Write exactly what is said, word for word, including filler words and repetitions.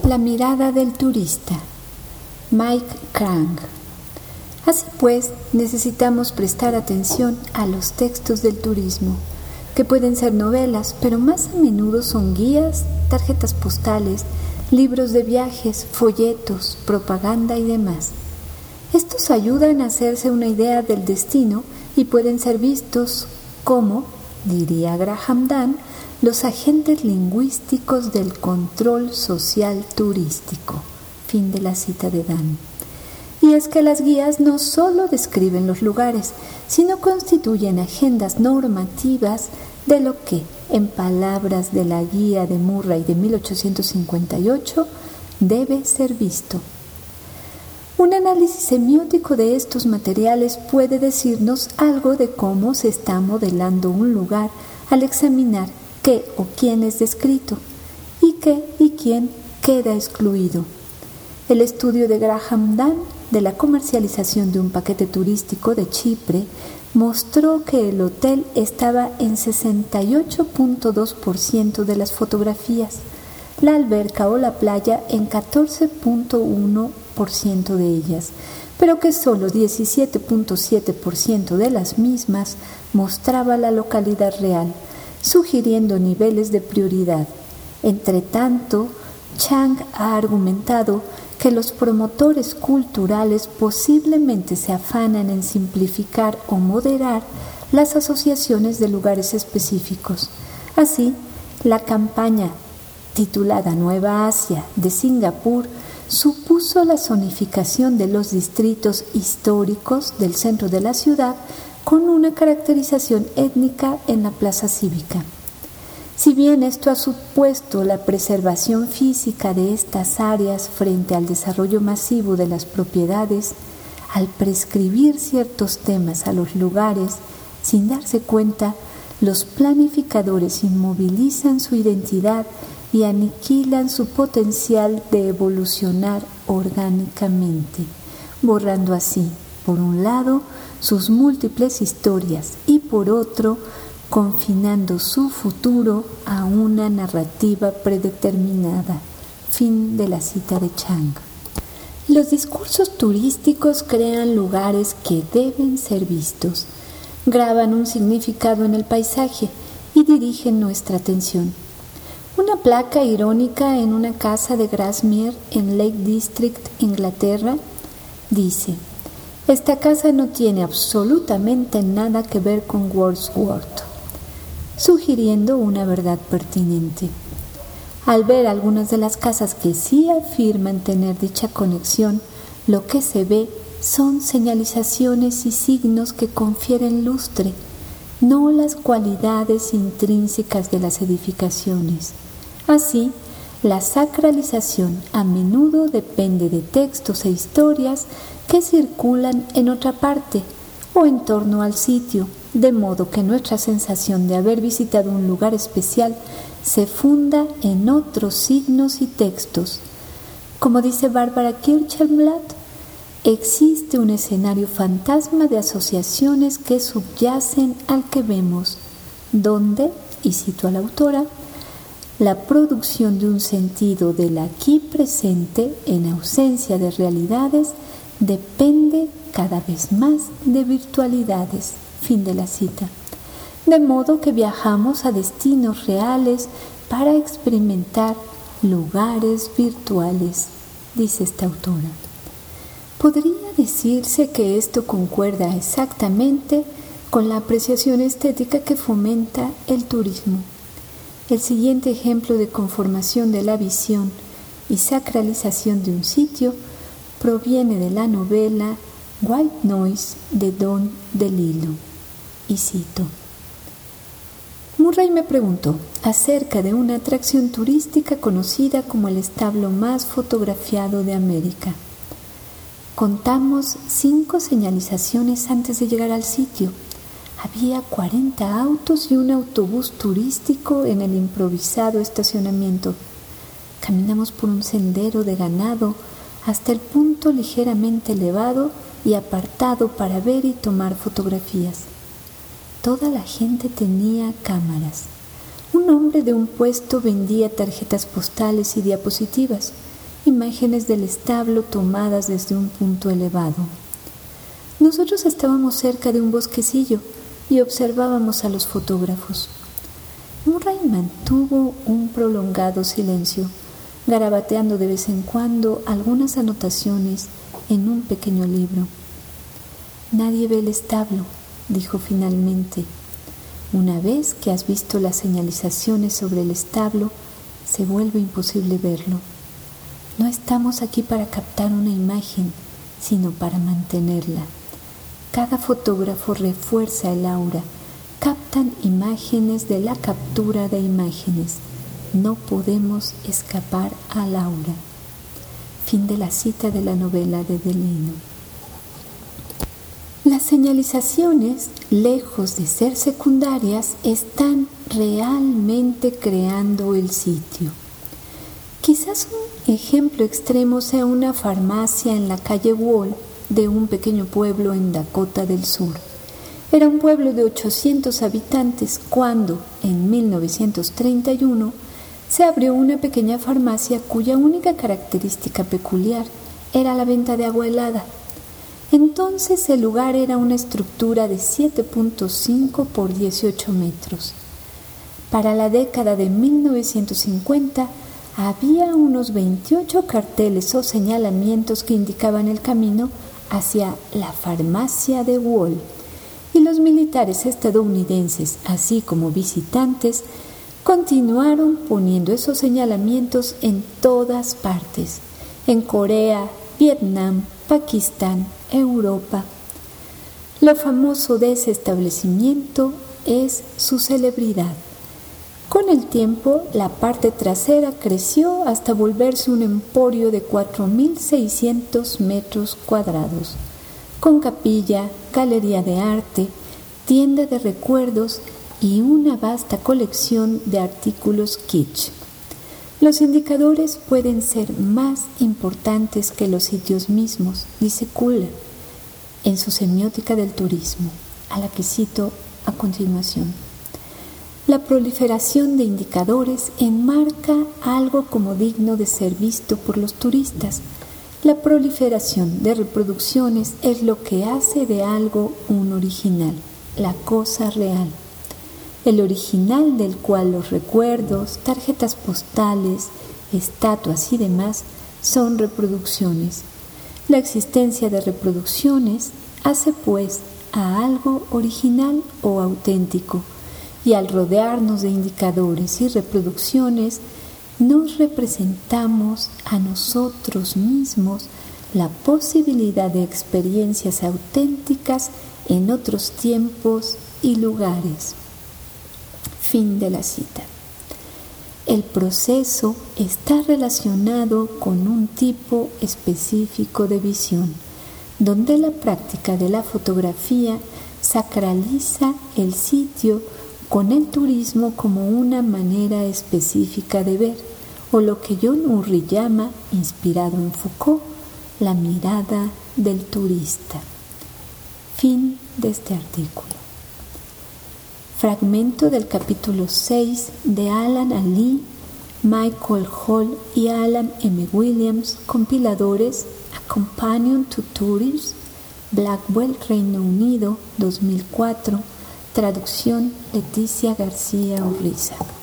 La mirada del turista. Mike Krang. Así pues, necesitamos prestar atención a los textos del turismo, que pueden ser novelas, pero más a menudo son guías, tarjetas postales, libros de viajes, folletos, propaganda y demás. Estos ayudan a hacerse una idea del destino y pueden ser vistos como, diría Graham Dunn, los agentes lingüísticos del control social turístico. Fin de la cita de Dunn. Y es que las guías no solo describen los lugares, sino constituyen agendas normativas de lo que, en palabras de la guía de Murray de mil ochocientos cincuenta y ocho, debe ser visto. Un análisis semiótico de estos materiales puede decirnos algo de cómo se está modelando un lugar al examinar qué o quién es descrito y qué y quién queda excluido. El estudio de Graham Dunn de la comercialización de un paquete turístico de Chipre mostró que el hotel estaba en sesenta y ocho punto dos por ciento de las fotografías, la alberca o la playa en catorce punto uno por ciento de ellas, pero que solo diecisiete punto siete por ciento de las mismas mostraba la localidad real, sugiriendo niveles de prioridad. Entre tanto, Chang ha argumentado que los promotores culturales posiblemente se afanan en simplificar o moderar las asociaciones de lugares específicos. Así, la campaña titulada Nueva Asia de Singapur supuso la zonificación de los distritos históricos del centro de la ciudad con una caracterización étnica en la plaza cívica. Si bien esto ha supuesto la preservación física de estas áreas frente al desarrollo masivo de las propiedades, al prescribir ciertos temas a los lugares, sin darse cuenta, los planificadores inmovilizan su identidad y aniquilan su potencial de evolucionar orgánicamente, borrando así, por un lado, sus múltiples historias y por otro, confinando su futuro a una narrativa predeterminada. Fin de la cita de Chang. Los discursos turísticos crean lugares que deben ser vistos, graban un significado en el paisaje y dirigen nuestra atención. Una placa irónica en una casa de Grasmere en Lake District, Inglaterra, dice: "Esta casa no tiene absolutamente nada que ver con Wordsworth", sugiriendo una verdad pertinente. Al ver algunas de las casas que sí afirman tener dicha conexión, lo que se ve son señalizaciones y signos que confieren lustre, no las cualidades intrínsecas de las edificaciones. Así, la sacralización a menudo depende de textos e historias que circulan en otra parte o en torno al sitio, de modo que nuestra sensación de haber visitado un lugar especial se funda en otros signos y textos. Como dice Barbara Kirchenblatt, existe un escenario fantasma de asociaciones que subyacen al que vemos, donde, y cito a la autora, la producción de un sentido del aquí presente en ausencia de realidades depende cada vez más de virtualidades. Fin de la cita. De modo que viajamos a destinos reales para experimentar lugares virtuales, dice esta autora. Podría decirse que esto concuerda exactamente con la apreciación estética que fomenta el turismo. El siguiente ejemplo de conformación de la visión y sacralización de un sitio proviene de la novela White Noise de Don DeLillo. Y cito: Murray me preguntó acerca de una atracción turística conocida como el establo más fotografiado de América. Contamos cinco señalizaciones antes de llegar al sitio. Había cuarenta autos y un autobús turístico en el improvisado estacionamiento. Caminamos por un sendero de ganado hasta el punto ligeramente elevado y apartado para ver y tomar fotografías. Toda la gente tenía cámaras. Un hombre de un puesto vendía tarjetas postales y diapositivas. imágenes del establo tomadas desde un punto elevado. Nosotros estábamos cerca de un bosquecillo y observábamos a los fotógrafos. Murray mantuvo un prolongado silencio, garabateando de vez en cuando algunas anotaciones en un pequeño libro. «Nadie ve el establo», dijo finalmente. «Una vez que has visto las señalizaciones sobre el establo, se vuelve imposible verlo. No estamos aquí para captar una imagen, sino para mantenerla. Cada fotógrafo refuerza el aura, captan imágenes de la captura de imágenes. No podemos escapar al aura». Fin de la cita de la novela de Delano. Las señalizaciones, lejos de ser secundarias, están realmente creando el sitio. Quizás un ejemplo extremo sea una farmacia en la calle Wall de un pequeño pueblo en Dakota del Sur. Era un pueblo de ochocientos habitantes cuando, en mil novecientos treinta y uno, se abrió una pequeña farmacia cuya única característica peculiar era la venta de agua helada. Entonces el lugar era una estructura de siete punto cinco por dieciocho metros. Para la década de mil novecientos cincuenta había unos veintiocho carteles o señalamientos que indicaban el camino hacia la farmacia de Wall, y los militares estadounidenses, así como visitantes, continuaron poniendo esos señalamientos en todas partes, en Corea, Vietnam, Pakistán, Europa. Lo famoso de ese establecimiento es su celebridad. Con el tiempo, la parte trasera creció hasta volverse un emporio de cuatro mil seiscientos metros cuadrados, con capilla, galería de arte, tienda de recuerdos y una vasta colección de artículos kitsch. Los indicadores pueden ser más importantes que los sitios mismos, dice Kuller en su semiótica del turismo, a la que cito a continuación. La proliferación de indicadores enmarca algo como digno de ser visto por los turistas. La proliferación de reproducciones es lo que hace de algo un original, la cosa real. El original del cual los recuerdos, tarjetas postales, estatuas y demás son reproducciones. La existencia de reproducciones hace pues a algo original o auténtico, y al rodearnos de indicadores y reproducciones, nos representamos a nosotros mismos la posibilidad de experiencias auténticas en otros tiempos y lugares. Fin de la cita. El proceso está relacionado con un tipo específico de visión, donde la práctica de la fotografía sacraliza el sitio con el turismo como una manera específica de ver, o lo que John Urry llama, inspirado en Foucault, la mirada del turista. Fin de este artículo. Fragmento del capítulo seis de Alan Ali, Michael Hall y Alan M. Williams, compiladores, A Companion to Tourists, Blackwell, Reino Unido, dos mil cuatro, traducción Leticia García Urriza.